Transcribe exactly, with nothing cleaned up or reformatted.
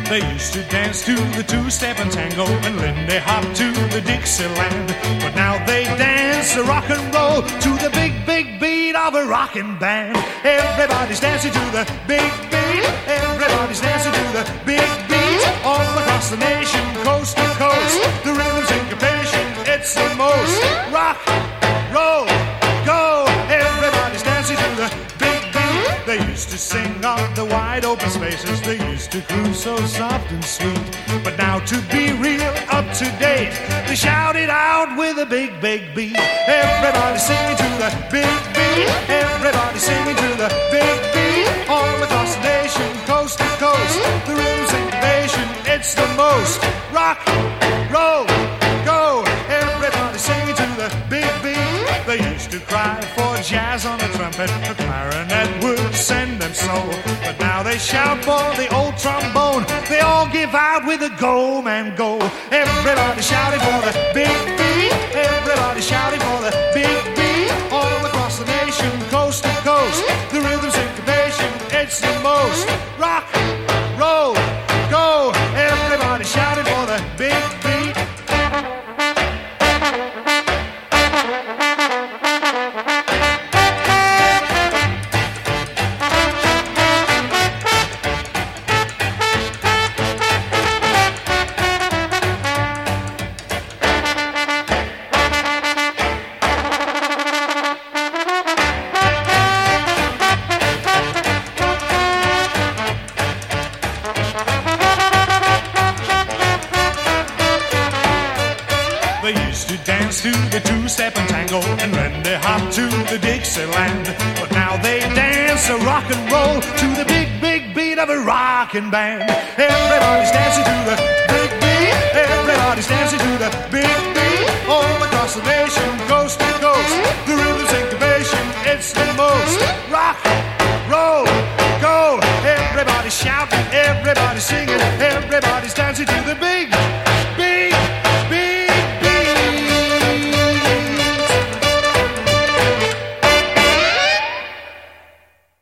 They used to dance to the two-step and tango and Lindy Hop to the Dixieland. But now they dance a rock and roll to the big, big beat of a rockin' band. Everybody's dancing to the big beat. Everybody's dancing to the big beat. All across the nation, coast to coast, the rhythm syncopation, it's the most rock, roll, go. Everybody's dancing to the big beat. They used to sing on the wide open spaces. They used to cruise so soft and sweet. But now to be real up to date, they shout it out with a big, big beat. Everybody singing to the big beat. Everybody singing to the big beat. All across the nation, coast to coast, the rhythm syncopation, it's the most rock, roll, go. Everybody singing to the big beat. They used to cry for jazz on the trumpet. The clarinet would send them so. But now they shout for the old trombone. They all give out with a go, man, go. Everybody shouting for the big beat. Everybody shouting for the big beat. All across the nation, coast to coast, the rhythm syncopation, it's the most rock, roll, go. Everybody shouting for the big beat. They used to dance to the two-step and tango and Lindy Hop to the Dixieland. But now they dance a rock and roll to the big, big beat of a rockin' band. Everybody's dancing to the big beat. Everybody's dancing to the big beat. All across the nation, coast to coast, the rhythm syncopation, it's the most rock, roll, go. Everybody's shouting, everybody's singing, everybody's dancing to the big